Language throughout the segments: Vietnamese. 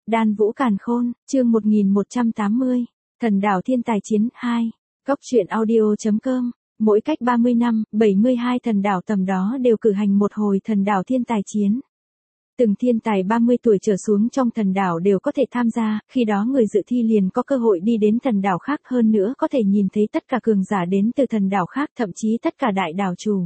Đan Vũ Càn Khôn, chương 1180, Thần đảo thiên tài chiến 2, Cốc truyện audio.com, mỗi cách 30 năm, 72 thần đảo tầm đó đều cử hành một hồi thần đảo thiên tài chiến. Từng thiên tài 30 tuổi trở xuống trong thần đảo đều có thể tham gia, khi đó người dự thi liền có cơ hội đi đến thần đảo khác, hơn nữa có thể nhìn thấy tất cả cường giả đến từ thần đảo khác, thậm chí tất cả đại đảo chủ.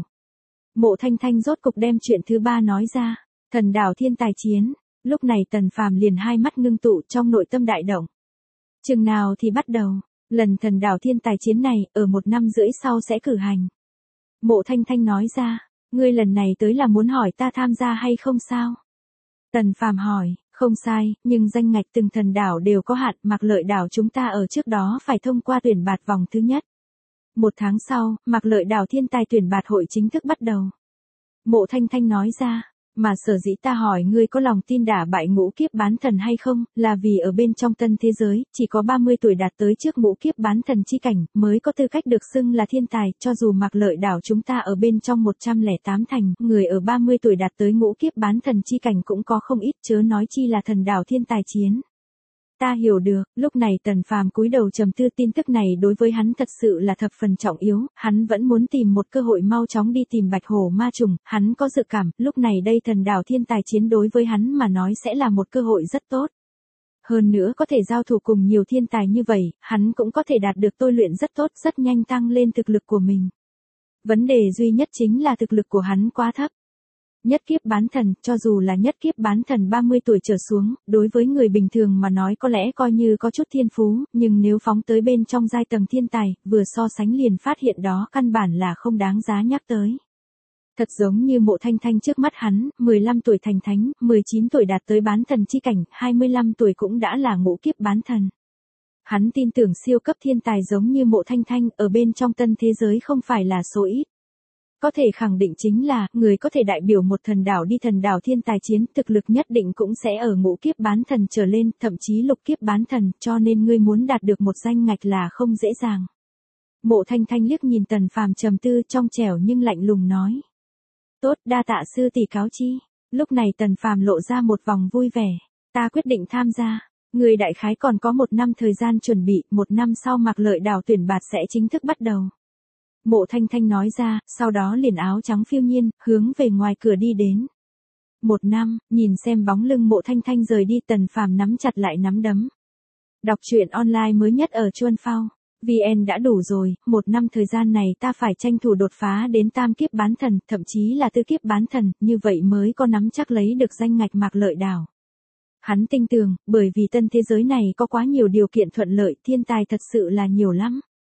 Mộ Thanh Thanh rốt cục đem chuyện thứ ba nói ra, thần đảo thiên tài chiến. Lúc này Tần Phàm liền hai mắt ngưng tụ, trong nội tâm đại động. Chừng nào thì bắt đầu, lần thần đảo thiên tài chiến này, ở 1 năm rưỡi sau sẽ cử hành. Mộ Thanh Thanh nói ra, ngươi lần này tới là muốn hỏi ta tham gia hay không sao? Tần Phàm hỏi, không sai, nhưng danh ngạch từng thần đảo đều có hạn, Mạc Lợi đảo chúng ta ở trước đó phải thông qua tuyển bạt vòng thứ nhất. 1 tháng sau, Mạc Lợi đảo thiên tài tuyển bạt hội chính thức bắt đầu. Mộ Thanh Thanh nói ra. Mà sở dĩ ta hỏi ngươi có lòng tin đả bại ngũ kiếp bán thần hay không, là vì ở bên trong tân thế giới, chỉ có 30 tuổi đạt tới trước ngũ kiếp bán thần chi cảnh, mới có tư cách được xưng là thiên tài, cho dù Mạc Lợi đảo chúng ta ở bên trong 108 thành, người ở 30 tuổi đạt tới ngũ kiếp bán thần chi cảnh cũng có không ít, chớ nói chi là thần đảo thiên tài chiến. Ta hiểu được, lúc này Tần Phàm cúi đầu trầm tư, tin tức này đối với hắn thật sự là thập phần trọng yếu, hắn vẫn muốn tìm một cơ hội mau chóng đi tìm Bạch Hổ ma trùng, hắn có dự cảm, lúc này đây thần đảo thiên tài chiến đối với hắn mà nói sẽ là một cơ hội rất tốt. Hơn nữa có thể giao thủ cùng nhiều thiên tài như vậy, hắn cũng có thể đạt được tôi luyện rất tốt, rất nhanh tăng lên thực lực của mình. Vấn đề duy nhất chính là thực lực của hắn quá thấp. Nhất kiếp bán thần, cho dù là nhất kiếp bán thần 30 tuổi trở xuống, đối với người bình thường mà nói có lẽ coi như có chút thiên phú, nhưng nếu phóng tới bên trong giai tầng thiên tài, vừa so sánh liền phát hiện đó căn bản là không đáng giá nhắc tới. Thật giống như Mộ Thanh Thanh trước mắt hắn, 15 tuổi thành thánh, 19 tuổi đạt tới bán thần chi cảnh, 25 tuổi cũng đã là ngũ kiếp bán thần. Hắn tin tưởng siêu cấp thiên tài giống như Mộ Thanh Thanh ở bên trong tân thế giới không phải là số ít. Có thể khẳng định chính là, người có thể đại biểu một thần đảo đi thần đảo thiên tài chiến, thực lực nhất định cũng sẽ ở ngũ kiếp bán thần trở lên, thậm chí lục kiếp bán thần, cho nên ngươi muốn đạt được một danh ngạch là không dễ dàng. Mộ Thanh Thanh liếc nhìn Tần Phàm trầm tư, trong trẻo nhưng lạnh lùng nói. Tốt, đa tạ sư tỷ cáo chi. Lúc này Tần Phàm lộ ra một vòng vui vẻ. Ta quyết định tham gia. Người đại khái còn có 1 năm thời gian chuẩn bị, 1 năm sau Mạc Lợi đảo tuyển bạt sẽ chính thức bắt đầu. Mộ Thanh Thanh nói ra, sau đó liền áo trắng phiêu nhiên, hướng về ngoài cửa đi đến. 1 năm, nhìn xem bóng lưng Mộ Thanh Thanh rời đi, Tần Phàm nắm chặt lại nắm đấm. Đọc truyện online mới nhất ở Chuan Phao. VN đã đủ rồi, 1 năm thời gian này ta phải tranh thủ đột phá đến tam kiếp bán thần, thậm chí là tư kiếp bán thần, như vậy mới có nắm chắc lấy được danh ngạch Mạc Lợi đảo. Hắn tin tưởng, bởi vì tân thế giới này có quá nhiều điều kiện thuận lợi, thiên tài thật sự là nhiều lắm.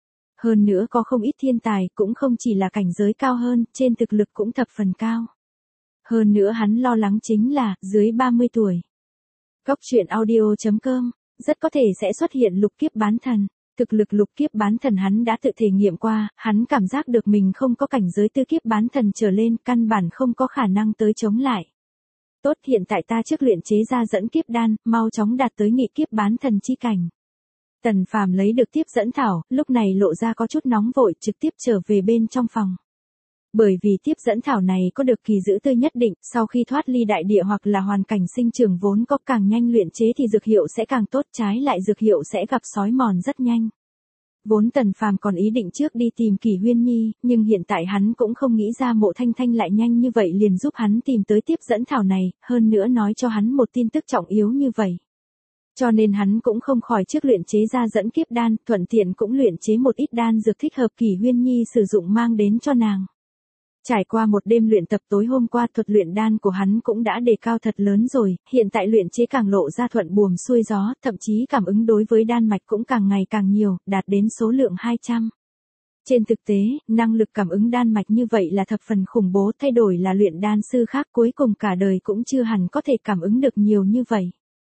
Hơn nữa có không ít thiên tài, cũng không chỉ là cảnh giới cao hơn, trên thực lực cũng thập phần cao. Hơn nữa hắn lo lắng chính là, dưới 30 tuổi. Cốc truyện audio.com, rất có thể sẽ xuất hiện lục kiếp bán thần. Thực lực lục kiếp bán thần hắn đã tự thể nghiệm qua, hắn cảm giác được mình không có cảnh giới tư kiếp bán thần trở lên, căn bản không có khả năng tới chống lại. Tốt, hiện tại ta trước luyện chế ra dẫn kiếp đan, mau chóng đạt tới nghị kiếp bán thần chi cảnh. Tần Phàm lấy được tiếp dẫn thảo, lúc này lộ ra có chút nóng vội, trực tiếp trở về bên trong phòng. Bởi vì tiếp dẫn thảo này có được kỳ giữ tươi nhất định, sau khi thoát ly đại địa hoặc là hoàn cảnh sinh trưởng vốn có, càng nhanh luyện chế thì dược hiệu sẽ càng tốt, trái lại dược hiệu sẽ gặp xói mòn rất nhanh. Vốn Tần Phàm còn ý định trước đi tìm Kỳ Huyên Nhi, nhưng hiện tại hắn cũng không nghĩ ra Mộ Thanh Thanh lại nhanh như vậy liền giúp hắn tìm tới tiếp dẫn thảo này, hơn nữa nói cho hắn một tin tức trọng yếu như vậy. Cho nên hắn cũng không khỏi trước luyện chế ra dẫn kiếp đan, thuận tiện cũng luyện chế một ít đan dược thích hợp Kỳ Huyên Nhi sử dụng mang đến cho nàng. Trải qua một đêm luyện tập tối hôm qua, thuật luyện đan của hắn cũng đã đề cao thật lớn rồi, hiện tại luyện chế càng lộ ra thuận buồm xuôi gió, thậm chí cảm ứng đối với đan mạch cũng càng ngày càng nhiều, đạt đến số lượng 200. Trên thực tế, năng lực cảm ứng đan mạch như vậy là thập phần khủng bố, thay đổi là luyện đan sư khác cuối cùng cả đời cũng chưa hẳn có thể cảm ứng được nhiều như vậy.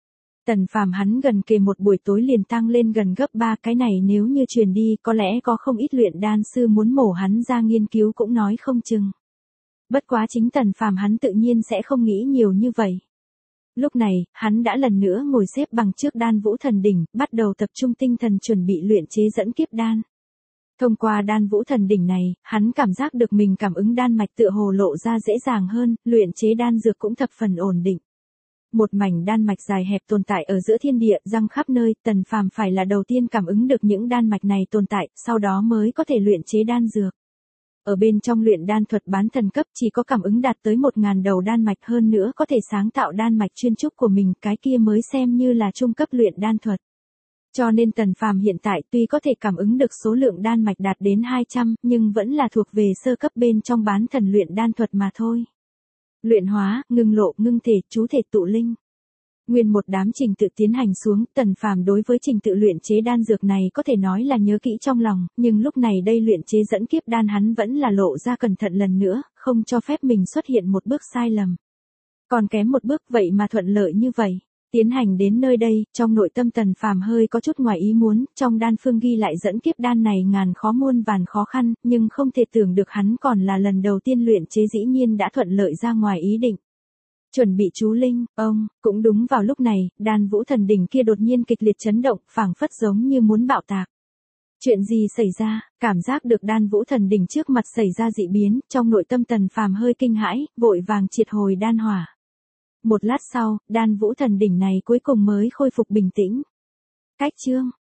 Tần Phàm hắn gần kề một buổi tối liền tăng lên gần gấp 3, cái này nếu như truyền đi có lẽ có không ít luyện đan sư muốn mổ hắn ra nghiên cứu cũng nói không chừng. Bất quá chính Tần Phàm hắn tự nhiên sẽ không nghĩ nhiều như vậy. Lúc này, hắn đã lần nữa ngồi xếp bằng trước đan vũ thần đỉnh, bắt đầu tập trung tinh thần chuẩn bị luyện chế dẫn kiếp đan. Thông qua đan vũ thần đỉnh này, hắn cảm giác được mình cảm ứng đan mạch tựa hồ lộ ra dễ dàng hơn, luyện chế đan dược cũng thập phần ổn định. Một mảnh đan mạch dài hẹp tồn tại ở giữa thiên địa, răng khắp nơi, Tần Phàm phải là đầu tiên cảm ứng được những đan mạch này tồn tại, sau đó mới có thể luyện chế đan dược. Ở bên trong luyện đan thuật bán thần cấp chỉ có cảm ứng đạt tới 1000 đầu đan mạch, hơn nữa có thể sáng tạo đan mạch chuyên trúc của mình, cái kia mới xem như là trung cấp luyện đan thuật. Cho nên Tần Phàm hiện tại tuy có thể cảm ứng được số lượng đan mạch đạt đến 200, nhưng vẫn là thuộc về sơ cấp bên trong bán thần luyện đan thuật mà thôi. Luyện hóa, ngưng lộ, ngưng thể, chú thể tụ linh. Nguyên một đám trình tự tiến hành xuống, Tần Phàm đối với trình tự luyện chế đan dược này có thể nói là nhớ kỹ trong lòng, nhưng lúc này đây luyện chế dẫn kiếp đan hắn vẫn là lộ ra cẩn thận lần nữa, không cho phép mình xuất hiện một bước sai lầm. Còn kém một bước vậy mà thuận lợi như vậy. Tiến hành đến nơi đây, trong nội tâm Tần Phàm hơi có chút ngoài ý muốn, trong đan phương ghi lại dẫn kiếp đan này ngàn khó muôn vàn khó khăn, nhưng không thể tưởng được hắn còn là lần đầu tiên luyện chế dĩ nhiên đã thuận lợi ra ngoài ý định. Chuẩn bị chú linh, cũng đúng vào lúc này, đan vũ thần đỉnh kia đột nhiên kịch liệt chấn động, phảng phất giống như muốn bạo tạc. Chuyện gì xảy ra? Cảm giác được đan vũ thần đỉnh trước mặt xảy ra dị biến, trong nội tâm Tần Phàm hơi kinh hãi, vội vàng triệt hồi đan hỏa. Một lát sau, đan vũ thần đỉnh này cuối cùng mới khôi phục bình tĩnh. Cách chương